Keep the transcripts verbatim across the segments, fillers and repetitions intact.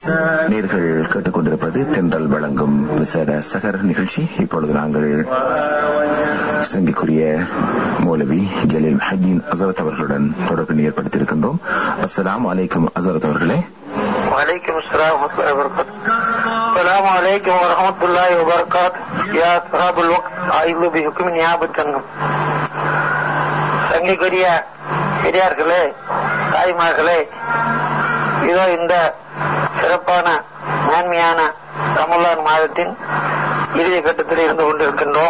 நேர்கள் கேட்டுக்கொண்டிருப்பது தென்றல் வழங்கும் விசேட சகர் நிகழ்ச்சி. இப்பொழுது நாங்கள் சங்கிக்குரிய மௌலவி ஜலீல் ஹஜீன் அசரத் அவர்களுடன் தொடர்பினை ஏற்படுத்தியிருக்கின்றோம். அஸ்ஸலாமு அலைக்கும் அசரத் அவர்களே. வலைக்கும் அஸ்ஸலாம் அஸ்ஸலாமு அலைக்கும் வரஹ்மத்துல்லாஹி வபரகாத்துஹு. யா ஸஹாபுல் வக்த் ஆயிது பிஹுக்மி நியாபத்தன்னும். சங்கிக்குரிய பெரியார்களே, தாய்மார்களே, இதோ இந்த சிறப்பான மேன்மையான ரமலான் மாதத்தின் இறுதி கட்டத்தில் இருந்து கொண்டிருக்கின்றோம்.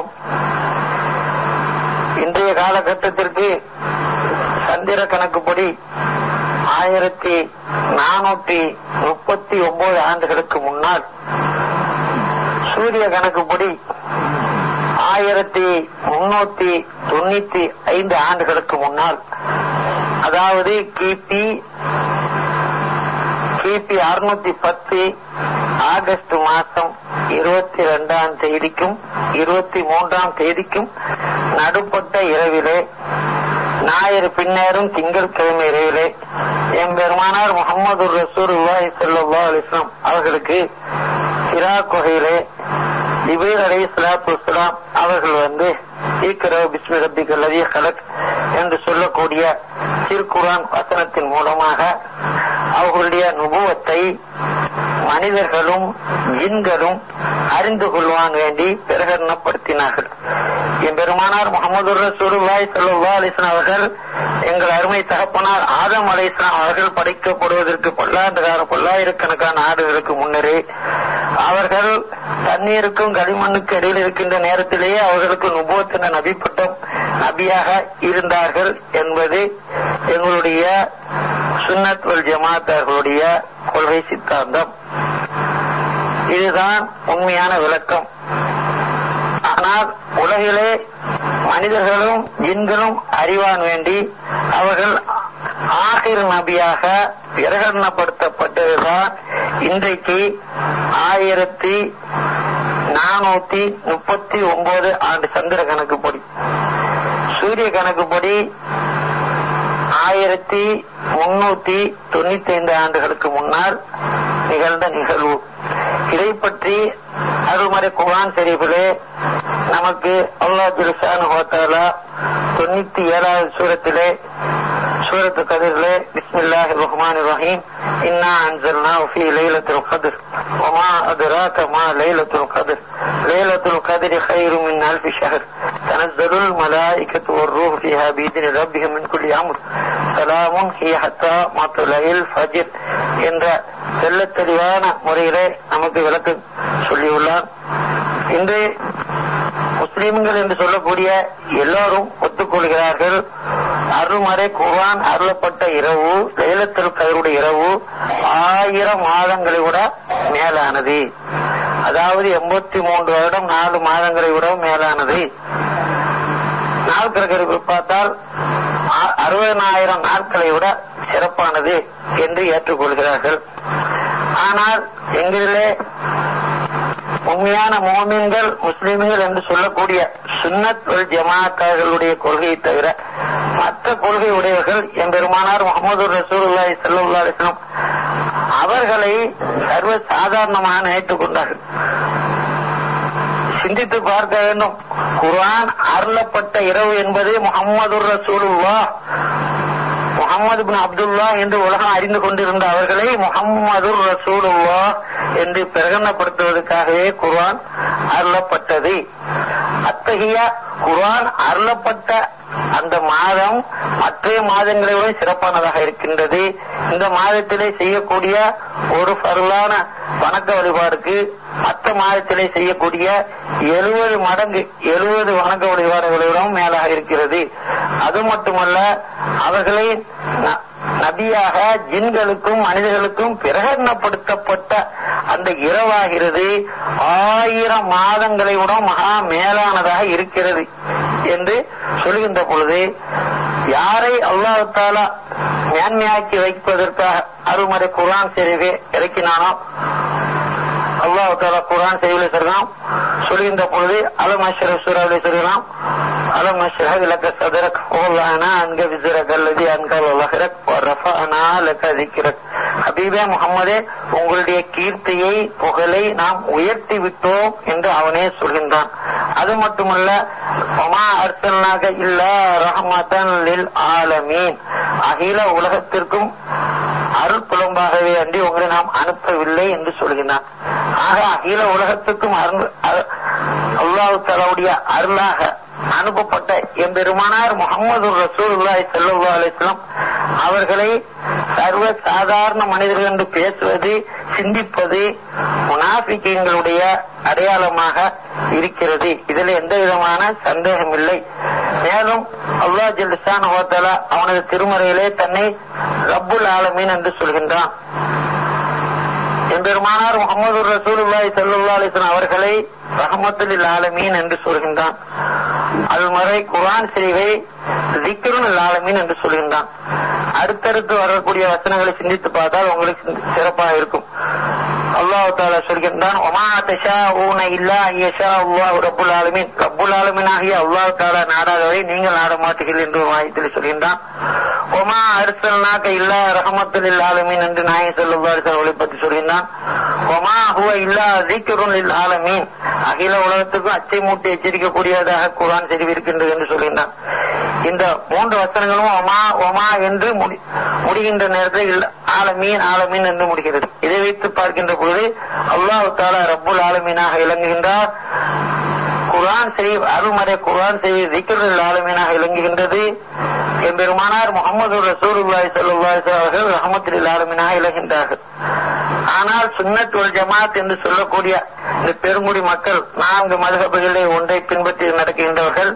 இன்றைய காலகட்டத்திற்கு சந்திர கணக்குப்படி ஆயிரத்தி நானூற்றி முப்பத்தி ஒன்பது ஆண்டுகளுக்கு முன்னால், சூரிய கணக்குப்படி ஆயிரத்தி முன்னூத்தி தொண்ணூத்தி ஐந்து ஆண்டுகளுக்கு முன்னால், அதாவது கிபி கிபி அறுநூத்தி பத்து ஆகஸ்ட் மாசம் இருபத்தி இரண்டாம் தேதிக்கும் இருபத்தி மூன்றாம் தேதிக்கும் நடுப்பட்ட இரவிலே, ஞாயிறு பின்னேறும் திங்கட்கிழமை இரவிலே, எம்பெருமானார் முஹம்மது ரசூலுல்லாஹி ஸல்லல்லாஹு அலைஹி வஸல்லம் அவர்களுக்கு ஹிரா குகையிலே ஜிப்ரீல் அலைஹிஸ்ஸலாத்து வஸ்ஸலாம் அவர்கள் வந்து இக்ரா பிஸ்மி ரப்பிக்கல் லதீ கலக் என்று சொல்லக்கூடிய திருக்குர்ஆன் வசனத்தின் மூலமாக அவர்களுடைய நுபுவத்தை மனிதர்களும் ஜின்களும் அறிந்து கொள்வான் வேண்டி பிரகடனப்படுத்தினார்கள். எம்பெருமானார் முஹம்மது ரசூலுல்லாஹி ஸல்லல்லாஹு அலைஹி வஸல்லம் அவர்கள் எங்கள் அருமை தகப்பனார் ஆதம் அலைஹிஸ்ஸலாம் அவர்கள் படைக்கப்படுவதற்கு பல்லாண்டு கால பல்லாயிரக்கணக்கான ஆண்டுகளுக்கு முன்னரே அவர்கள் தண்ணீருக்கும் களிமண்ணுக்கு இடையில் இருக்கின்ற நேரத்திலேயே அவர்களுக்கு நுபுவத்தின நபிப்பட்டம் நபியாக இருந்தார்கள் என்பது எங்களுடைய சுன்னத் வல் ஜமாத் அவர்களுடைய கொள்கை சித்தாந்தம். இதுதான் உண்மையான விளக்கம். ஆனால் உலகிலே மனிதர்களும் ஜின்களும் அறிவான் வேண்டி அவர்கள் ஆகிர் நபியாக பிரகடனப்படுத்தப்பட்டதுதான் இன்றைக்கு ஆயிரத்தி நானூத்தி முப்பத்தி ஒன்பது ஆண்டு சந்திர கணக்குப்படி. சூரிய கணக்குப்படி ஆயிரத்தி முன்னூத்தி தொண்ணூத்தி ஐந்து ஆண்டுகளுக்கு முன்னால் நிகழ்ந்த நிகழ்வு. இதை பற்றி அருள்மறை குர்ஆன் ஷரீஃபிலே நமக்கு அல்லாஹ் ஜல்லஷானஹு வ தஆலா தொண்ணூத்தி ஏழாவது சூரத்திலே சூரத்து கத்ரிலே பிஸ்மில்லாஹிர் ரஹ்மானிர் ரஹீம் இன்னா அன்ஸல்னாஹு ஃபீ லைலத்துல் கத்ர் வமா அத்ராக மா லைலத்துல் கத்ர் லைலத்துல் கத்ரி கைரும் மின் அல்ஃபி ஷஹர் தனஸ்ஸலுல் மலாயிகத்து வர்ரூஹு ஃபீஹா பிஇذن ரப்பிஹிம் மின் குல்லி அம்ர் ஸலாமுன் ஹிய ஹத்தா மத்லஇல் ஃபஜ்ர் என்ற தெள்ளத் தெளிவான முறையிலே நமக்கு விளக்கம் சொல்லியுள்ளார். இன்று முஸ்லிம்கள் என்று சொல்லக்கூடிய எல்லோரும் ஒத்துக்கொள்கிறார்கள், அருள்மறை குர்ஆன் அருளப்பட்ட இரவு லைலத்துல் கத்ருடைய இரவு ஆயிரம் மாதங்களை விட மேலானது. அதாவது எண்பத்தி மூன்று வருடம் நாலு மாதங்களை விட மேலானது. நாள் கணக்கெடுப்பு பார்த்தால் அறுபதனாயிரம் நாட்களை விட சிறப்பானது என்று ஏற்றுக்கொள்கிறார்கள். ஆனால் எங்களிலே உண்மையான மோமின்கள் முஸ்லிம்கள் என்று சொல்லக்கூடிய சுன்னத் வல் ஜமாஅத்துடைய கொள்கையை தவிர மற்ற கொள்கை உடையவர்கள் எம்பெருமானார் முஹம்மது ரசூலுல்லாஹி ஸல்லல்லாஹு அலைஹி வஸல்லம் அவர்களை சர்வ சாதாரணமாக நினைத்துக் கொண்டார்கள். சிந்தித்து பார்க்க வேண்டும். குர்ஆன் அருளப்பட்ட இரவு என்பது முஹம்மது ரசூலுல்லாஹ் முஹம்மது பின் அப்துல்லா என்று உலகம் அறிந்து கொண்டிருந்த அவர்களை முஹம்மது ரசூலுல்லாஹ் என்று பிரகடனப்படுத்துவதற்காகவே குர்ஆன் அருளப்பட்டது. அத்தகைய குர்ஆன் அருளப்பட்ட அந்த மாதம் மற்ற மாதங்களை விட சிறப்பானதாக இருக்கின்றது. இந்த மாதத்திலே செய்யக்கூடிய ஒரு ஃபர்லான வணக்க வழிபாடுக்கு மற்ற மாதத்திலே செய்யக்கூடிய எழுபது மடங்கு எழுபது வணக்க வழிபாடுகளிடம் மேலாக இருக்கிறது. அது மட்டுமல்ல, அவர்களை நபியாக ஜின்களுக்கும் மனிதர்களுக்கும் பிரகடனப்படுத்தப்பட்ட அந்த இரவாகிறது ஆயிரம் மாதங்களை விட மகா மேலானதாக இருக்கிறது என்று சொல்கின்ற பொழுது, யாரை அல்லாஹ் தஆலா மேன்மையாக்கி வைப்பதற்காக அருள்மறை குர்ஆன் ஷரீஃபை இறக்கினானோ, அல்லாஹ் தஆலா குர்ஆன் ஷரீஃபில் சொல்றான் சொல்கின்ற பொழுது அலம் அஷ்ரஹ் சூராவிலே சொல்கிறான் அலம் அஷ்ரஹ் லக சத்ரக் வவலஅனா அன்க விஸ்ரக அல்லதி அன்கல லஹ்ரக் வரஃபஅனா லக ذிக்ரக். ஹபீபே முகம்மதே, உங்களுடைய கீர்த்தியை புகழை நாம் உயர்த்தி விட்டோம் என்று அவனே சொல்கின்றான். அது மட்டுமல்ல, ஒமா அர்சல்னாக இல்ல ரஹ்மத்தன் லில் ஆலமீன், அகில உலகத்திற்கும் அருள் புலம்பாகவே அன்றி உங்களை நாம் அனுப்பவில்லை என்று சொல்கிறான். ஆக அகில உலகத்துக்கும் அல்லாஹ் தஆலாவுடைய அருளாக அனுப்பப்பட்ட எம்பெருமானார் முஹம்மது ரசூலுல்லாஹி ஸல்லல்லாஹு அலைஹி வஸல்லம் அவர்களை சர்வ சாதாரண மனிதர்கள் என்று பேசுவது, சிந்திப்பது முனாஃபிகீன்களுடைய அடையாளமாக இருக்கிறது. இதில் எந்த விதமான சந்தேகம் இல்லை. மேலும் அல்லாஹ் ஜல்ல ஷானஹு வ தஆலா அவனது திருமறையிலே தன்னை ரப்புல் ஆலமீன் என்று சொல்கின்றான். எம்பெருமானார் முஹம்மது ரசூலுல்லாஹி ஸல்லல்லாஹு அலைஹி வஸல்லம் அவர்களை ரஹ்மத்துல் ஆலமீன் என்று சொல்கின்றான். அல்மறை குர்ஆன் ஷரீஃபை ஸிக்ருல் ஆலமீன் என்று சொல்கின்றான். அடுத்தடுத்து வரக்கூடிய வசனங்களை சிந்தித்து பார்த்தால் உங்களுக்கு சிறப்பாக இருக்கும். அல்லாஹ் தஆலா சொல்கின்றான், ஒமா தஷாஊன இல்லா யஷா அல்லாஹு ரப்புல் ஆலமீன், ரப்புல் ஆலமீன் ஆகிய அல்லாஹ் தஆலா நாடாதவரை நீங்கள் நாட மாட்டீர்கள் என்று வாயத்தில் சொல்கின்றான். ஒமா அர்சல்னாக இல்லா ரஹ்மத்துல் ஆலமீன் என்று நாயகம் ஸல்லல்லாஹு அலைஹி வஸல்லம் பற்றி சொல்கின்றான். ஒமா ஹுவ இல்லா ஸிக்ருல் ஆலமீன், அகில உலகத்துக்கும் அச்சை மூட்டி எச்சரிக்கக்கூடியதாக குர்ஆன் ஷரீஃப் இருக்கின்றது என்று சொல்கின்றான். இந்த மூன்று வசனங்களும் ஒமா ஒமா என்று முடிகின்ற நேரத்தில் ஆலமீன் ஆலமீன் என்று முடிகிறது. இதை வைத்து பார்க்கின்ற பொழுது அல்லாஹ் தஆலா ரப்புல் ஆலமீனாக விளங்குகின்றார். குர்ஆன் ஷரீஃப் அருள்மறை குர்ஆன் ஷரீஃப் ஸிக்ருல் ஆலமீனாக விளங்குகின்றது. எம்பெருமானார் முஹம்மது ரசூலுல்லாஹி ஸல்லல்லாஹு அலைஹி வஸல்லம் அவர்கள் ரஹ்மத்துல் ஆலமீனாக விளங்குகின்றார்கள். ஆனால் சுன்னத் வல் ஜமாத் என்று சொல்லக்கூடிய இந்த பெருங்குடி மக்கள் நான்கு மذஹபுகளை ஒன்றை பின்பற்றி நடக்கின்றவர்கள்,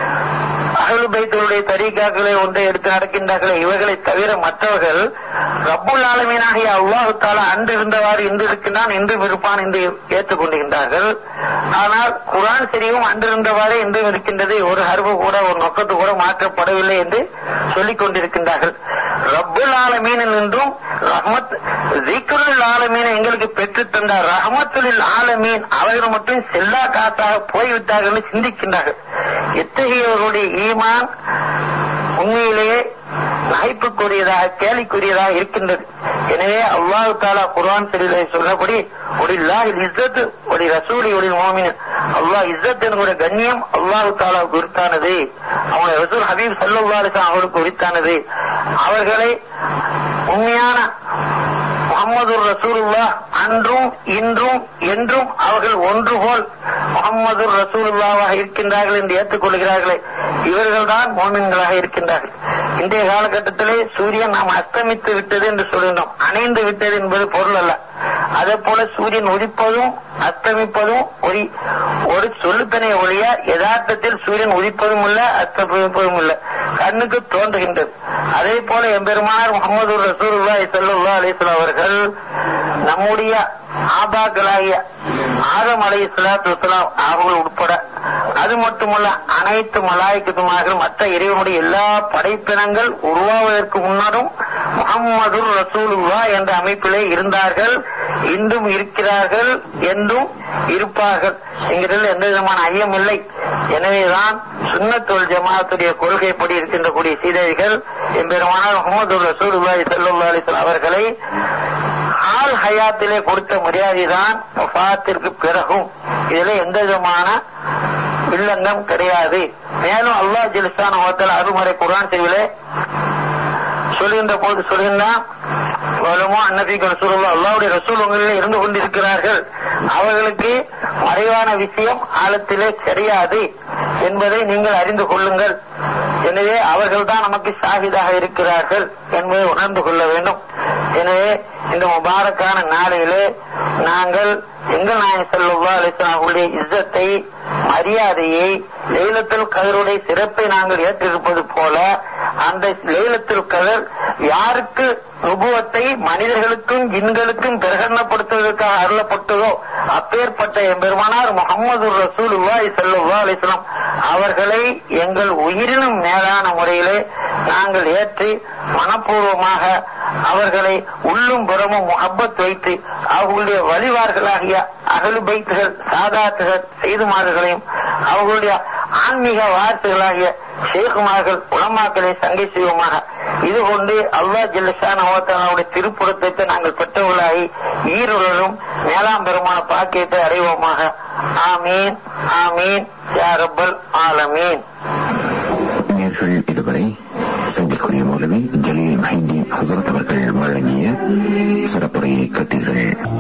அஹ்லுல் பைத்துடைய தரீகாக்களை ஒன்றை எடுத்து நடக்கின்றார்கள். இவர்களை தவிர மற்றவர்கள் ரப்புல் ஆலமீனாகிய அல்லாஹ் தஆலா அன்று இருந்தவாறு இன்று இருக்கின்றான், இன்றும் இருப்பான் என்று ஏற்றுக்கொண்டிருக்கின்றார்கள். ஆனால் குர்ஆன் ஷரீஃபும் அன்று இருந்தவாறே இன்றும் இருக்கின்றது, ஒரு ஹர்ஃபு கூட ஒரு நொக்கத்து கூட மாற்றப்படவில்லை என்று சொல்லிக் கொண்டிருக்கின்றார்கள். ரப்புல் ஆலமீன் என்றும் ரஹ்மத் ஸிக்ருல் ஆலமீன் எங்களுக்கு பெற்றுத் தந்தார், ரஹ்மத்துல் ஆலமீன் அவர்கள் மட்டும் செல்லா காசாக போய்விட்டார்கள் என்று சிந்திக்கின்றார்கள். எத்தகையவர்களுடைய ஈமான் உண்மையிலேயே நகைப்புக்குரியதாக கேலிக்குரியதாக இருக்கின்றது. எனவே அல்லாஹ் தஆலா குர்ஆன் ஷரீஃபிலே சொல்லபடி வலில்லாஹில் இஸ்ஸத்து வலி ரசூலி வலில் முஃமினீன், அல்லாஹ் இஸ்ஸத் என்கிற கண்ணியம் அல்லாஹ் தஆலாவுக்கு உரித்தானது, அவனுடைய ரசூல் ஹபீப் ஸல்லல்லாஹு அலைஹி வஸல்லம் அவர்களுக்கு உரித்தானது. அவர்களை உண்மையான முஹம்மது ரசூலுல்லாஹ் அன்றும் இன்றும் என்றும் அவர்கள் ஒன்று போல் முஹம்மது ரசூலுல்லாஹாக இருக்கின்றார்கள் என்று ஏற்றுக்கொள்கிறார்களே, இவர்கள் தான் முஃமின்களாக இருக்கின்றார்கள். இன்றைய காலகட்டத்திலே சூரியன் நாம் அஸ்தமித்து விட்டது என்று சொல்கின்றோம், அணைந்து விட்டது என்பது பொருள் அல்ல. அதே போல சூரியன் உதிப்பதும் அஸ்தமிப்பதும் ஒரு ஒரு சொல்லுத்தனை ஒழிய யதார்த்தத்தில் சூரியன் உதிப்பதும் இல்ல அஸ்தமிப்பதும் இல்ல, கண்ணுக்கு தோன்றுகின்றது. அதே போல எம்பெருமானார் முஹம்மது ரசூலுல்லாஹி ஸல்லல்லாஹு அலைஹி வஸல்லம் அவர்கள் நம்முடைய ஆபாக்களாகிய ஆதம் அலைஹிஸ்ஸலாத்து வஸ்ஸலாம் அவர்கள் உட்பட, அது மட்டுமல்ல அனைத்து மலாயிக்கத்துமாக மற்ற இறைவனுடைய எல்லா படைப்பினங்கள் உருவாவதற்கு முன்னரும் முஹம்மது ரசூலுல்லாஹ் என்ற அமைப்பிலே இருந்தார்கள், இன்றும் இருக்கிறார்கள், என்றும் இருப்பார்கள் என்கிறதில் எந்த விதமான ஐயம் இல்லை. எனவேதான் சுன்னத் வல் ஜமாஅத்துடைய கொள்கைப்படி இருக்கின்ற கூடிய சீதைகள் எம்பெருமானார் முஹம்மது ரசூலுல்லாஹி ஸல்லல்லாஹு அலைஹி வஸல்லம் அவர்களை ஆல் ஹயாத்திலே கொடுத்த மரியாதைதான் வஃபாத்திற்கு பிறகும். இதிலே எந்த விதமான வில்லங்கம் கிடையாது. மேலும் அல்லாஹ் ஜல்ல ஷானஹு வ தஆலா அருள்மறை குர்ஆன் ஷரீஃபிலே சொல்கின்ற போது சொல்கின்றான், அல்லாஹ்வுடைய ரசூல் உங்களிலே இருந்து கொண்டிருக்கிறார்கள், அவர்களுக்கு மறைவான விஷயம் ஆழத்திலே தெரியாது என்பதை நீங்கள் அறிந்து கொள்ளுங்கள். எனவே அவர்கள் தான் நமக்கு ஷாஹிதாக இருக்கிறார்கள் என்பதை உணர்ந்து கொள்ள வேண்டும். எனவே இந்த முபாரக்கான நாளிலே நாங்கள் எங்கள் நாயகம் ஸல்லல்லாஹு அலைஹி வஸல்லம் அவர்களுடைய இஸ்ஸத்தை, மரியாதையை, லைலத்துல் கத்ருடைய சிறப்பை நாங்கள் ஏற்றிருப்பது போல அந்த லைலத்துல் கத்ர் யாருக்கு நுபுவத்தை மனிதர்களுக்கும் ஜின்களுக்கும் பிரகடனப்படுத்துவதற்காக அருளப்பட்டதோ அப்பேற்பட்ட எம்பெருமானார் முஹம்மது ரசூலுல்லாஹி ஸல்லல்லாஹு அலைஹி வஸல்லம் அவர்களை எங்கள் உயிரினும் மேலான முறையிலே நாங்கள் ஏற்றி மனப்பூர்வமாக அவர்களை உள்ளும் புறமும் முஹப்பத் வைத்து அவர்களுடைய வழிவார்களாகிய அஹ்லுல் பைத்துகள், சாதாத்துகள், செய்துமார்களையும் அவர்களுடைய ஆன்மீக வாரிசுகளாகிய ஷேகுமார்கள், உலமாக்களை சங்கை செய்வோமாக. இது கொண்டு அல்லாஹ் ஜல்லஷானஹு வ தஆலாவுடைய திருப்பொருத்தத்தை நாங்கள் பெற்றவர்களாகி ஈருலகும் மேலாம் பெருமான பாக்கியத்தை அடைவோமாக. ஆமீன் ஆமீன் யா ரப்பல் ஆலமீன். நேயர்கள் இதுவரை சங்கிக்குரிய மௌலவி ஜலீல் மஹீதீன் ஹஸரத் அவர்கள் வழங்கிய சிறப்புரையை கேட்டீர்கள்.